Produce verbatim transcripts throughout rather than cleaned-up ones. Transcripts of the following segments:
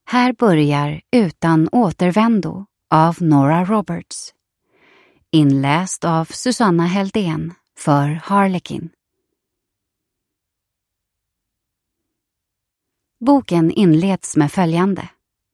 Här börjar Utan återvändo av Nora Roberts. Inläst av Susanna Heldén för Harlequin. Boken inleds med följande.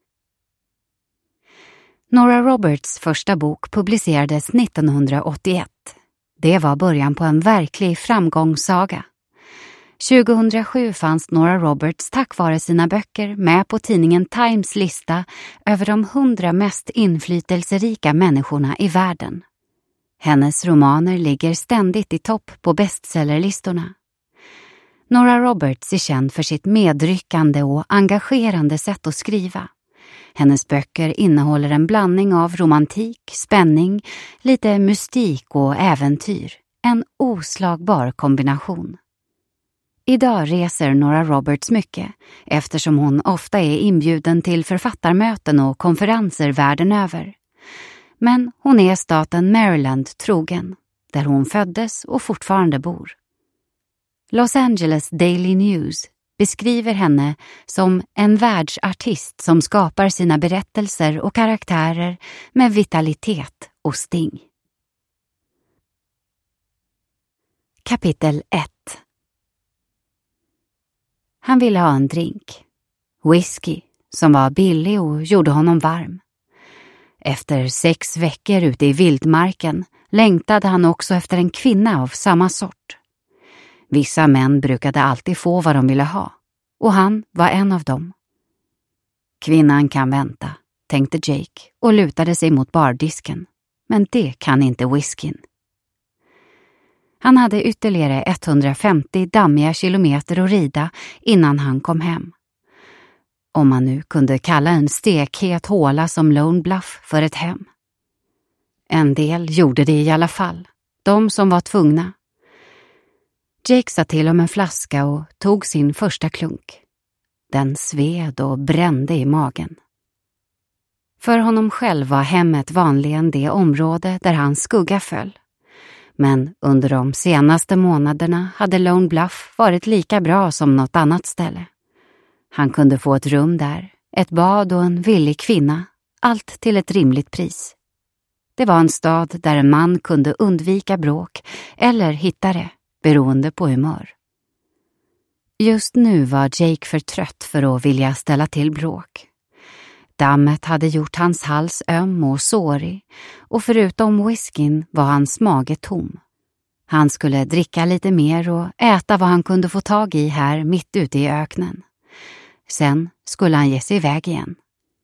Nora Roberts första bok publicerades nittonhundraåttioett. Det var början på en verklig framgångssaga. tjugohundrasju fanns Nora Roberts tack vare sina böcker med på tidningen Times lista över de hundra mest inflytelserika människorna i världen. Hennes romaner ligger ständigt i topp på bestsellerlistorna. Nora Roberts är känd för sitt medryckande och engagerande sätt att skriva. Hennes böcker innehåller en blandning av romantik, spänning, lite mystik och äventyr. En oslagbar kombination. Idag reser Nora Roberts mycket eftersom hon ofta är inbjuden till författarmöten och konferenser världen över. Men hon är staten Maryland trogen, där hon föddes och fortfarande bor. Los Angeles Daily News beskriver henne som en världsartist som skapar sina berättelser och karaktärer med vitalitet och sting. Kapitel ett. Han ville ha en drink. Whisky, som var billig och gjorde honom varm. Efter sex veckor ute i vildmarken längtade han också efter en kvinna av samma sort. Vissa män brukade alltid få vad de ville ha, och han var en av dem. Kvinnan kan vänta, tänkte Jake och lutade sig mot bardisken. Men det kan inte whiskyn. Han hade ytterligare etthundrafemtio dammiga kilometer att rida innan han kom hem. Om man nu kunde kalla en stekhet håla som Lone Bluff för ett hem. En del gjorde det i alla fall, de som var tvungna. Jake sa till om en flaska och tog sin första klunk. Den sved och brände i magen. För honom själv var hemmet vanligen det område där hans skugga föll. Men under de senaste månaderna hade Lone Bluff varit lika bra som något annat ställe. Han kunde få ett rum där, ett bad och en villig kvinna, allt till ett rimligt pris. Det var en stad där en man kunde undvika bråk eller hitta det, beroende på humör. Just nu var Jake för trött för att vilja ställa till bråk. Dammet hade gjort hans hals öm och sårig, och förutom whiskyn var hans mage tom. Han skulle dricka lite mer och äta vad han kunde få tag i här mitt ute i öknen. Sen skulle han ge sig iväg igen.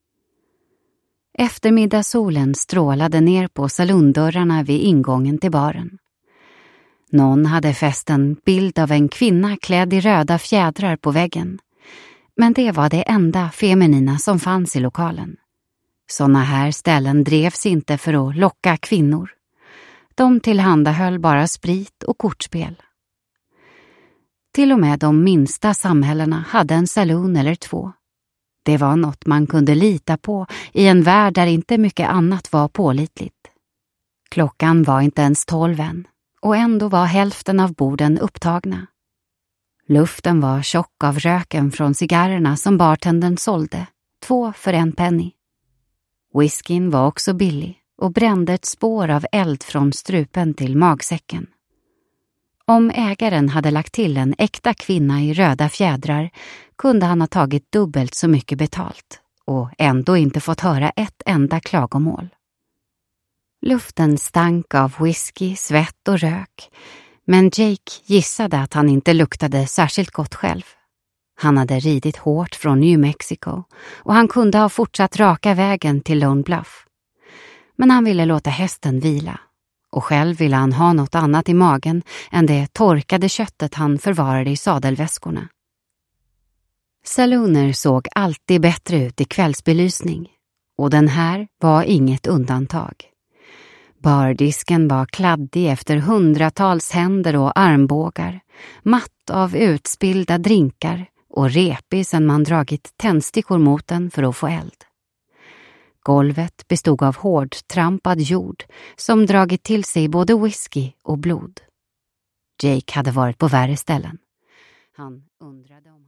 Eftermiddagssolen strålade ner på salondörrarna vid ingången till baren. Någon hade fäst en bild av en kvinna klädd i röda fjädrar på väggen. Men det var det enda feminina som fanns i lokalen. Såna här ställen drevs inte för att locka kvinnor. De tillhandahöll bara sprit och kortspel. Till och med de minsta samhällena hade en saloon eller två. Det var något man kunde lita på i en värld där inte mycket annat var pålitligt. Klockan var inte ens tolv än, och ändå var hälften av borden upptagna. Luften var tjock av röken från cigarrerna som bartendern sålde, två för en penny. Whiskyn var också billig och brände ett spår av eld från strupen till magsäcken. Om ägaren hade lagt till en äkta kvinna i röda fjädrar kunde han ha tagit dubbelt så mycket betalt och ändå inte fått höra ett enda klagomål. Luften stank av whisky, svett och rök, men Jake gissade att han inte luktade särskilt gott själv. Han hade ridit hårt från New Mexico och han kunde ha fortsatt raka vägen till Lone Bluff. Men han ville låta hästen vila, och själv ville han ha något annat i magen än det torkade köttet han förvarade i sadelväskorna. Salooner såg alltid bättre ut i kvällsbelysning, och den här var inget undantag. Bardisken var kladdig efter hundratals händer och armbågar, matt av utspillda drinkar och repig sedan man dragit tändstickor mot den för att få eld. Golvet bestod av hård trampad jord som dragit till sig både whisky och blod. Jake hade varit på värre ställen. Han undrade om